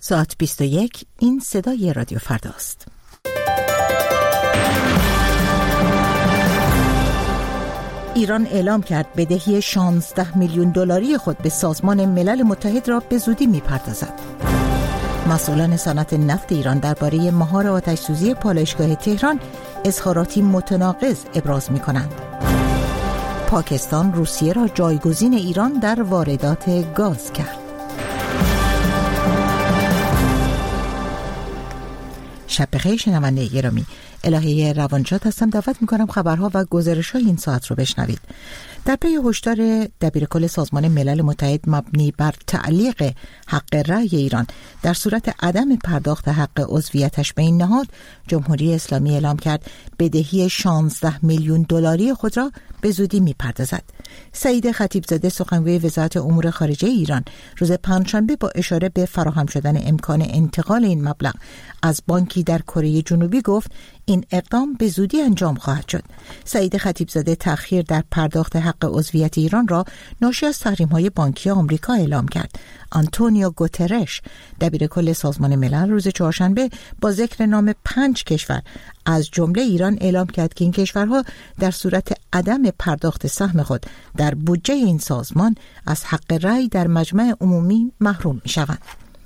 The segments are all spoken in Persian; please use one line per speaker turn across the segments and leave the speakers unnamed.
ساعت 21 این صدای رادیو فرداست. ایران اعلام کرد بدهی 16 میلیون دلاری خود به سازمان ملل متحد را به زودی می‌پردازد. مسئولان صنعت نفت ایران درباره مهار آتش‌سوزی پالایشگاه تهران اظهاراتی متناقض ابراز می‌کنند. پاکستان روسیه را جایگزین ایران در واردات گاز کرد. شب بخیر شنونده گرامی، الهه روانشاد هستم. دعوت میکنم خبرها و گزارش‌های این ساعت رو بشنوید. در پی هشدار دبیرکل سازمان ملل متحد مبنی بر تعلیق حق رأی ایران در صورت عدم پرداخت حق عضویتش به این نهاد، جمهوری اسلامی اعلام کرد بدهی 16 میلیون دلاری خود را به زودی میپردازد. سعید خطیبزاده سخنگوی وزارت امور خارجه ایران روز پنجشنبه با اشاره به فراهم شدن امکان انتقال این مبلغ از بانکی در کره جنوبی گفت این اقدام به زودی انجام خواهد شد. سعید خطیبزاده تأخیر در پرداخت حق عضویت ایران را ناشی از تحریم‌های بانکی آمریکا اعلام کرد. آنتونیو گوترش دبیرکل سازمان ملل روز چهارشنبه با ذکر نام 5 کشور از جمله ایران اعلام کرد که این کشورها در صورت عدم پرداخت سهم خود در بودجه این سازمان از حق رأی در مجمع عمومی محروم می‌شوند.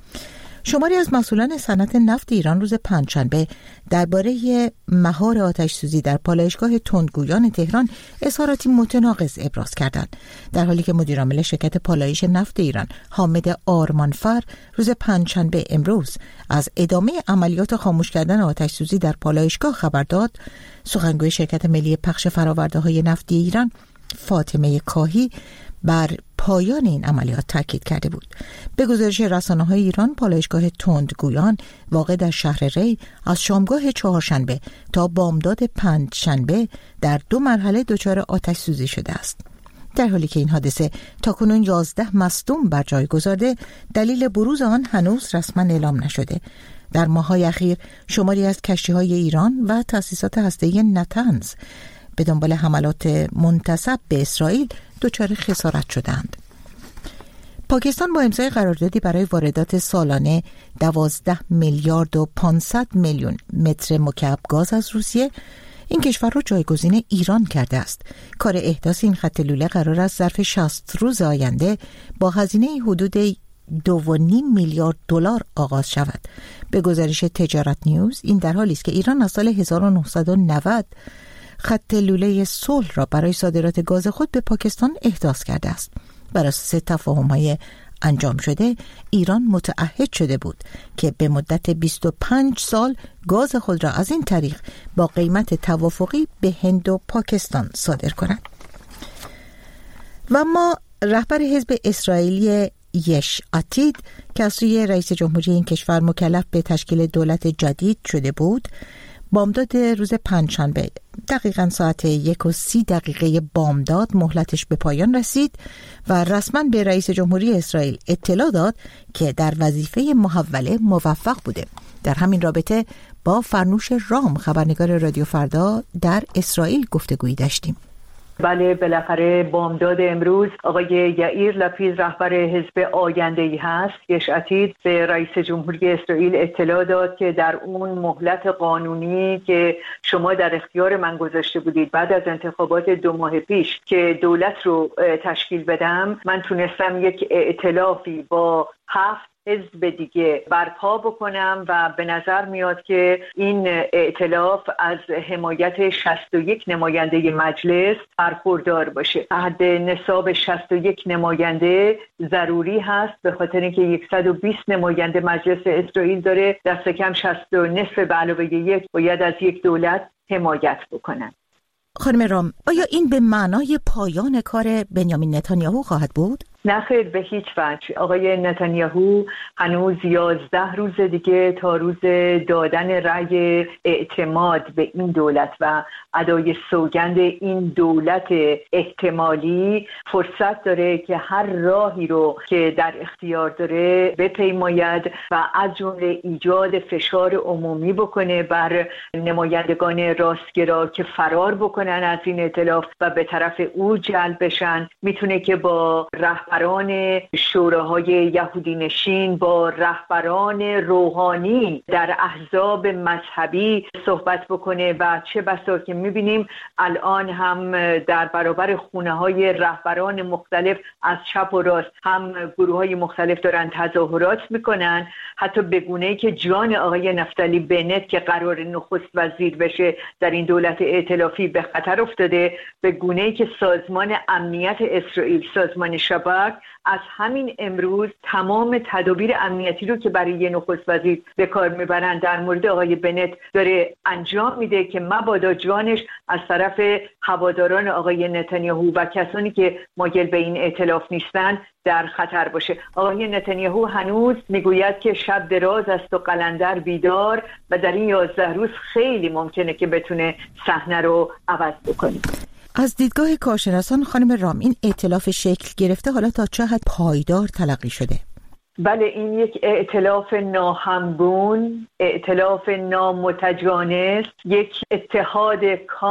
شماری از مسئولان صنعت نفت ایران روز پنجشنبه درباره مهار آتش‌سوزی در پالایشگاه تندگویان تهران اظهاراتی متناقض ابراز کردند، در حالی که مدیر عامل شرکت پالایش نفت ایران حامد آرمانفر روز پنجشنبه امروز از ادامه عملیات خاموش کردن آتش‌سوزی در پالایشگاه خبر داد. سخنگوی شرکت ملی پخش فرآورده‌های نفتی ایران فاطمه کاهی بر پایان این عملیات تاکید کرده بود. به گزارش رسانه‌های ایران، پالایشگاه تندگویان واقع در شهر ری از شامگاه چهارشنبه تا بامداد پنجشنبه در 2 مرحله دچار آتش سوزی شده است. در حالی که این حادثه تاکنون 11 مصدوم بر جای گذارده، دلیل بروز آن هنوز رسما اعلام نشده. در ماه‌های اخیر شماری از کشتی‌های ایران و تأسیسات هسته‌ای نتنز به دنبال حملات منتسب به اسرائیل دچار خسارت شدند. پاکستان با امضای قراردادی برای واردات سالانه 12 میلیارد و 500 میلیون متر مکعب گاز از روسیه این کشور را جایگزین ایران کرده است. کار احداث این خط لوله قرار است ظرف 60 روز آینده با هزینه حدود 2.5 میلیارد دلار آغاز شود. به گزارش تجارت نیوز، این در حالی است که ایران از سال 1990 خط لوله صلح را برای صادرات گاز خود به پاکستان احداث کرده است. بر اساس تفاهم‌های انجام شده، ایران متعهد شده بود که به مدت 25 سال گاز خود را از این طریق با قیمت توافقی به هند و پاکستان صادر کند. و اما رهبر حزب اسرائیلی یش عتید که از سوی رئیس جمهوری این کشور مکلف به تشکیل دولت جدید شده بود، بامداد روز پنجشنبه دقیقاً ساعت 1:30 بامداد مهلتش به پایان رسید و رسما به رئیس جمهوری اسرائیل اطلاع داد که در وظیفه محوله موفق بوده. در همین رابطه با فرنوش رام، خبرنگار رادیو فردا در اسرائیل، گفتگویی داشتیم.
بله، بالاخره بامداد امروز آقای یائیر لپید رهبر حزب آینده‌ای هست، یش عتید، به رئیس جمهوری اسرائیل اطلاع داد که در اون مهلت قانونی که شما در اختیار من گذاشته بودید بعد از انتخابات 2 ماه پیش که دولت رو تشکیل بدم، من تونستم یک ائتلافی با 7 حزب دیگه برپا بکنم و به نظر میاد که این ائتلاف از حمایت 61 نماینده مجلس برخوردار باشه. حد نصاب 61 نماینده ضروری هست به خاطر اینکه 120 نماینده مجلس اسرائیل داره، دست کم 60 نصف به علاوه 1 باید از یک دولت حمایت بکنن.
خانم رام، آیا این به معنای پایان کار بنیامین نتانیاهو خواهد بود؟
نه خیر، به هیچ وجه. آقای نتانیاهو هنوز 11 روز دیگه تا روز دادن رأی اعتماد به این دولت و ادای سوگند این دولت احتمالی فرصت داره که هر راهی رو که در اختیار داره بپیماید و از جمله ایجاد فشار عمومی بکنه بر نمایندگان راستگرا که فرار بکنن از این ائتلاف و به طرف او جلب بشن. میتونه که با رهبری رهبران شوراهای یهودی نشین، با رهبران روحانی در احزاب مذهبی صحبت بکنه و چه بسا که میبینیم الان هم در برابر خونه‌های رهبران مختلف از چپ و راست هم گروه‌های مختلف دارن تظاهرات میکنن، حتی به گونه‌ای که جان آقای نفتالی بنت که قرار نخست وزیر بشه در این دولت ائتلافی به خطر افتاده، به گونه‌ای که سازمان امنیت اسرائیل، سازمان شباک، از همین امروز تمام تدابیر امنیتی رو که برای یه نخست وزیر به کار میبرن در مورد آقای بنت داره انجام میده که مبادا جانش از طرف هواداران آقای نتانیاهو و کسانی که مایل به این ائتلاف نیستن در خطر باشه. آقای نتانیاهو هنوز میگوید که شب دراز است و قلندر بیدار و در این 11 روز خیلی ممکنه که بتونه صحنه رو عوض بکنه.
از دیدگاه کارشناسان خانم رام، این ائتلاف شکل گرفته حالا تا چه حد پایدار تلقی شده؟
بله، این یک ائتلاف ناهمگون، ائتلاف نامتجانس، یک اتحاد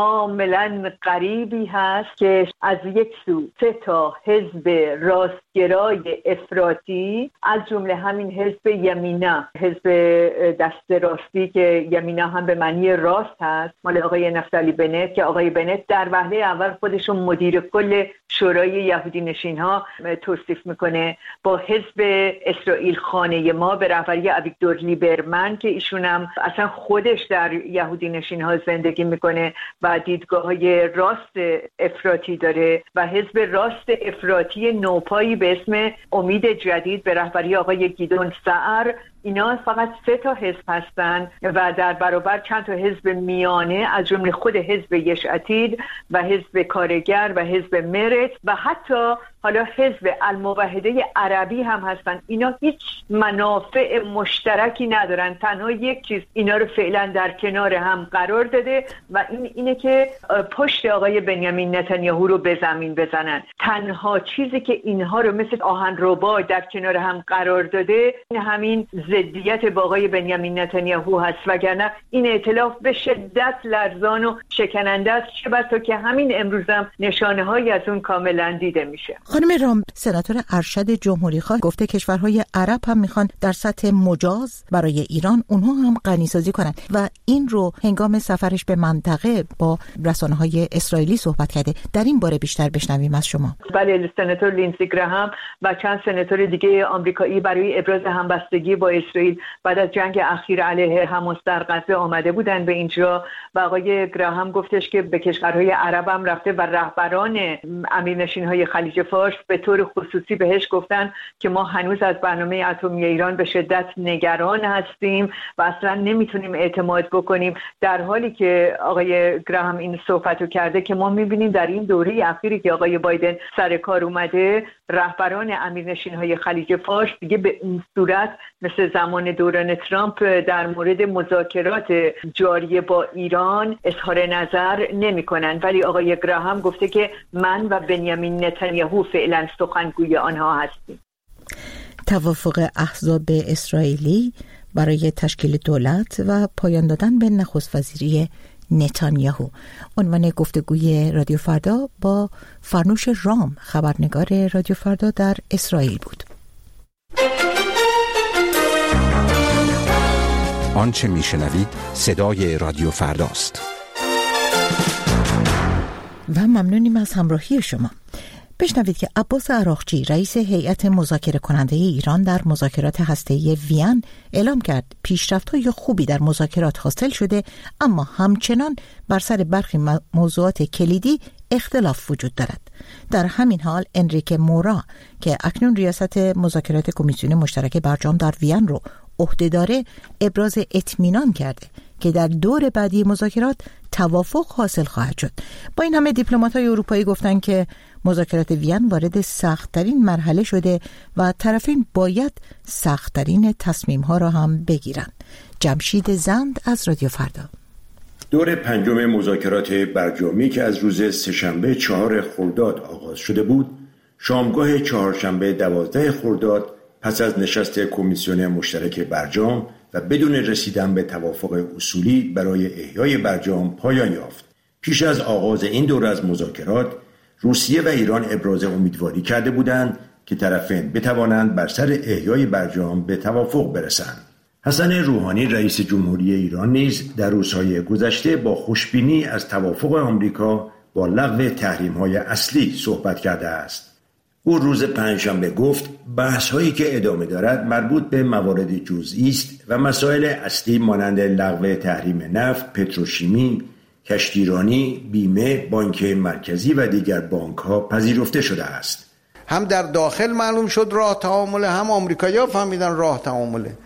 کاملا غریبی هست که از یک سو 3 حزب راستگرای افراطی، از جمله همین حزب یمینا، حزب دست راستی که یمینا هم به معنی راست هست، مال آقای نفتالی بنت، که آقای بنت در وهله اول خودشون مدیر کل شورای یهودی نشین ها توصیف میکنه، با حزب اسرائیل خانه ما به رهبری اویگدور لیبرمن که ایشون هم اصلا خودش در یهودی نشین ها زندگی میکنه و دیدگاه‌های راست افراطی داره، و حزب راست افراطی نوپایی به اسم امید جدید به رهبری آقای گیدون سعر. اینا فقط 3 حزب هستن و در برابر چند تا حزب میانه از جمله خود حزب یش عتید و حزب کارگر و حزب مرت و حتی حالا حزب الموحده عربی هم هستن. اینا هیچ منافع مشترکی ندارن، تنها یک چیز اینا رو فعلا در کنار هم قرار داده و اینه که پشت آقای بنیامین نتانیاهو رو به زمین بزنن. تنها چیزی که اینها رو مثل آهنربا در کنار هم قرار داده این همین ضدیت با آقای بنیامین نتانیاهو هست، وگرنه این ائتلاف به شدت لرزان و شکننده است، چه بسا که همین امروزم نشانه‌هایی از اون کاملا دیده میشه.
خانم رام، سناتور ارشد جمهوریخواه گفته کشورهای عرب هم میخوان در سطح مجاز برای ایران اونها هم غنیسازی کنن و این رو هنگام سفرش به منطقه با رسانه‌های اسرائیلی صحبت کرده. در این باره بیشتر بشنویم از شما.
بله، سناتور لینزی گراهام و چند سناتور دیگه آمریکایی برای ابراز همبستگی با اسرائیل بعد از جنگ اخیر علیه حماس در غزه آمده بودن به اینجا و آقای گراهام گفتش که به کشورهای عرب هم رفته و رهبران امیرنشین‌های خلیج فارس به طور خصوصی بهش گفتن که ما هنوز از برنامه اتمی ایران به شدت نگران هستیم و اصلا نمیتونیم اعتماد بکنیم، در حالی که آقای گراهام این صحبتو کرده که ما میبینیم در این دوره اخیری که آقای بایدن سر کار اومده رهبران امیرنشین‌های خلیج فارس دیگه به این صورت مثل زمان دوران ترامپ در مورد مذاکرات جاری با ایران اظهار نظر نمی‌کنند، ولی آقای گراهام گفته که من و بنیامین نتانیاهو فعلا سخنگوی آنها هستیم.
توافق احزاب اسرائیلی برای تشکیل دولت و پایان دادن به نخست وزیری نتانیاهو عنوان گفتگوی رادیو فردا با فرنوش رام، خبرنگار رادیو فردا در اسرائیل بود.
آنچه میشنوید صدای رادیو فرداست
و ممنونیم از همراهی شما. بشنوید که عباس عراقچی رئیس هیئت مذاکره کننده ایران در مذاکرات هسته‌ای وین اعلام کرد پیشرفت‌های خوبی در مذاکرات حاصل شده، اما همچنان بر سر برخی موضوعات کلیدی اختلاف وجود دارد. در همین حال انریکه مورا که اکنون ریاست مذاکرات کمیسیون مشترک برجام در وین رو عهده داره ابراز اطمینان کرده که در دور بعدی مذاکرات توافق حاصل خواهد شد. با این همه دیپلمات‌های اروپایی گفتند که مذاکرات وین وارد سخت‌ترین مرحله شده و طرفین باید سخت‌ترین تصمیم‌ها را هم بگیرند. جمشید زند از رادیو فردا.
دور 5 مذاکرات برجامی که از روز سه‌شنبه 4 خرداد آغاز شده بود، شامگاه چهارشنبه 12 خرداد پس از نشست کمیسیون مشترک برجام و بدون رسیدن به توافق اصولی برای احیای برجام پایان یافت. پیش از آغاز این دوره از مذاکرات، روسیه و ایران ابراز امیدواری کرده بودند که طرفین بتوانند بر سر احیای برجام به توافق برسند. حسن روحانی رئیس جمهوری ایران نیز در روزهای گذشته با خوشبینی از توافق آمریکا با لغو تحریم‌های اصلی صحبت کرده است. او روز پنجشنبه گفت بحث‌هایی که ادامه دارد مربوط به موارد جزئی است و مسائل اصلی مانند لغو تحریم نفت، پتروشیمی، کشتیرانی، بیمه، بانک مرکزی و دیگر بانک‌ها پذیرفته شده است.
هم در داخل معلوم شد راه تعامله، هم آمریکایی‌ها فهمیدن راه تعامله.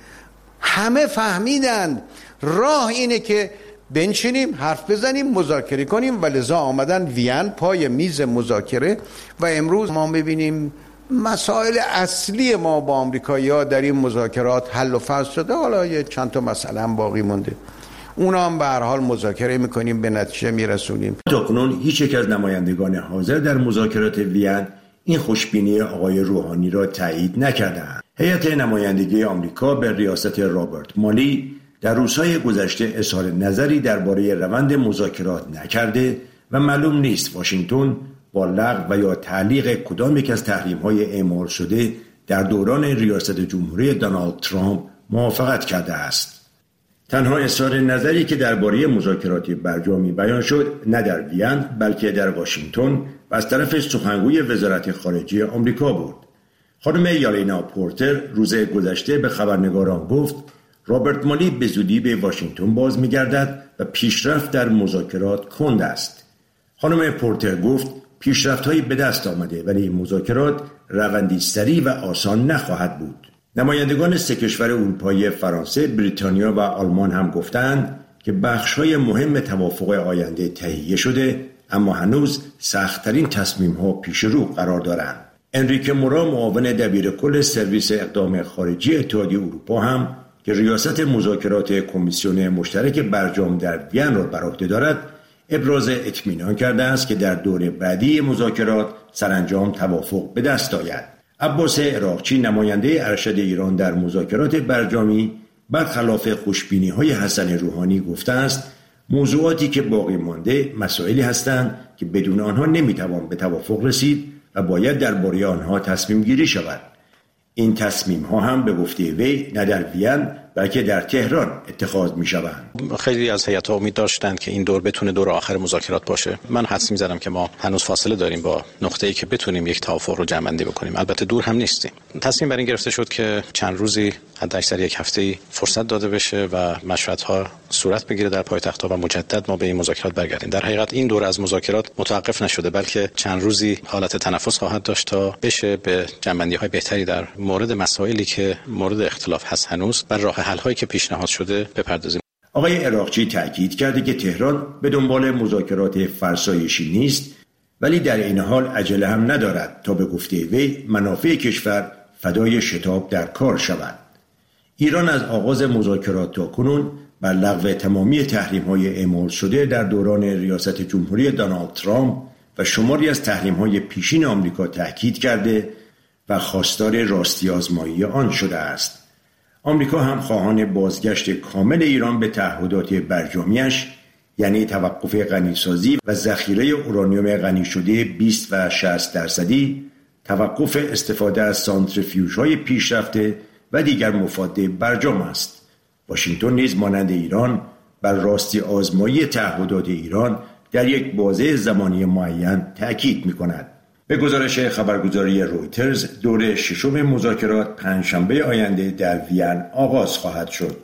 همه فهمیدن راه اینه که بنشینیم، حرف بزنیم، مذاکره کنیم و لذا آمدن وین پای میز مذاکره و امروز ما ببینیم مسائل اصلی ما با آمریکایی‌ها در این مذاکرات حل و فصل شده. حالا یه چند تا مسئله هم باقی مونده، اونا هم به هر حال مذاکره میکنیم، به نتیجه میرسونیم.
تاکنون هیچ یک از نمایندگان حاضر در مذاکرات وین این خوشبینی آقای روحانی را تایید نکردند. هیئت نمایندگی آمریکا به ریاست رابرت مالی در روزهای گذشته اظهار نظری درباره روند مذاکرات نکرده و معلوم نیست واشنگتن با لغو و یا تعلیق کدام یک از تحریم‌های اعمال شده در دوران ریاست جمهوری دونالد ترامپ موافقت کرده است. تنها اظهار نظری که درباره مذاکرات برجامی بیان شد نه در وین بلکه در واشنگتن و از طرف سخنگوی وزارت خارجه آمریکا بود. خانم یالینا پورتر روز گذشته به خبرنگاران گفت رابرت مالی به زودی به واشنگتن باز می‌گردد و پیشرفت در مذاکرات کند است. خانم پورتر گفت پیشرفت‌هایی به دست آمده ولی این مذاکرات روندی سریع و آسان نخواهد بود. نمایندگان سه کشور اروپایی فرانسه، بریتانیا و آلمان هم گفتند که بخش‌های مهم توافق آینده تهیه شده اما هنوز سخت‌ترین تصمیم‌ها پیش رو قرار دارند. انریکه مورا معاون دبیرکل سرویس اقدام خارجی اتحادیه اروپا هم که ریاست مذاکرات کمیسیون مشترک برجام در وین را بر عهده دارد ابراز اطمینان کرده است که در دور بعدی مذاکرات سرانجام توافق به دست آید. عباس عراقچی نماینده ارشد ایران در مذاکرات برجامی برخلاف خوشبینی‌های حسن روحانی گفته است موضوعاتی که باقی مانده مسائلی هستند که بدون آنها نمیتوان به توافق رسید و باید درباره آنها تصمیم گیری شود. این تصمیم ها هم به گفته وی نه در وین بلکه در تهران اتخاذ می شوند.
خیلی از هیئت‌ها امید داشتند که این دور بتونه دور آخر مذاکرات باشه. من حدس می‌زدم که ما هنوز فاصله داریم با نقطه‌ای که بتونیم یک توافق رو جمع‌بندی بکنیم. البته دور هم نیستیم. تصمیم بر این گرفته شد که چند روزی حداکثر یک هفته‌ای فرصت داده بشه و مشورت‌ها صورت بگیره در پایتخت‌ها و مجدد ما به این مذاکرات برگردیم. در حقیقت این دور از مذاکرات متوقف نشده بلکه چند روزی حالت تنفس خواهد داشت تا بشه به جمع‌بندی‌های بهتری در مورد مسائلی که مورد اختلاف هست هنوز و راه حل‌هایی که پیشنهاد شده بپردازیم.
آقای عراقچی تأکید کرده که تهران به دنبال مذاکرات فرسایشی نیست ولی در این حال عجله هم ندارد تا به گفته وی منافع کشور فدای شتاب در کار شود. ایران از آغاز مذاکرات تا کنون بر لغو تمامی تحریم‌های اعمال شده در دوران ریاست جمهوری دونالد ترامپ و شماری از تحریم‌های پیشین آمریکا تأکید کرده و خواستار راستی آزمایی آن شده است. آمریکا هم خواهان بازگشت کامل ایران به تعهدات برجامیش یعنی توقف غنیسازی و ذخیره اورانیوم غنی شده 20 و 60%، توقف استفاده از سانتریفیوژهای پیشرفته و دیگر مفاد برجام است. واشنگتن نیز مانند ایران بر راستی آزمایی تعهدات ایران در یک بازه زمانی معین تأکید می‌کند. به گزارش خبرگزاری رویترز دور ششم مذاکرات پنجشنبه آینده در وین آغاز خواهد شد.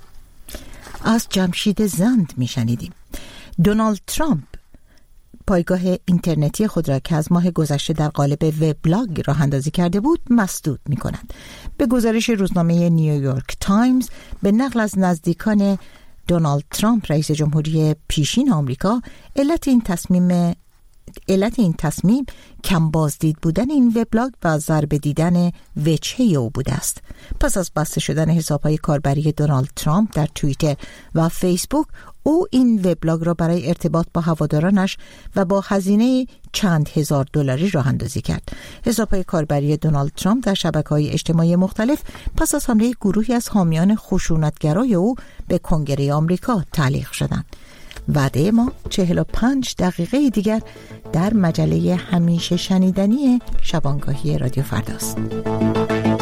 از جمشید زند میشنیدیم. دونالد ترامپ پایگاه اینترنتی خود را که از ماه گذشته در قالب وبلاگ راه اندازی کرده بود مسدود می کند. به گزارش روزنامه نیویورک تایمز به نقل از نزدیکان دونالد ترامپ رئیس جمهوری پیشین آمریکا علت این تصمیم کم بازدید بودن این وبلاگ و ضربه دیدن وجهه او بوده است. پس از بسته شدن حساب‌های کاربری دونالد ترامپ در توییتر و فیسبوک او این وبلاگ را برای ارتباط با هوادارانش و با هزینه چند هزار دلاری راه اندازی کرد. حساب‌های کاربری دونالد ترامپ در شبکه‌های اجتماعی مختلف پس از حمله گروهی از حامیان خشونتگرای او به کنگره آمریکا تعلیق شدند. وعده ما 45 دقیقه دیگر در مجله همیشه شنیدنی شبانگاهی رادیو فرداست.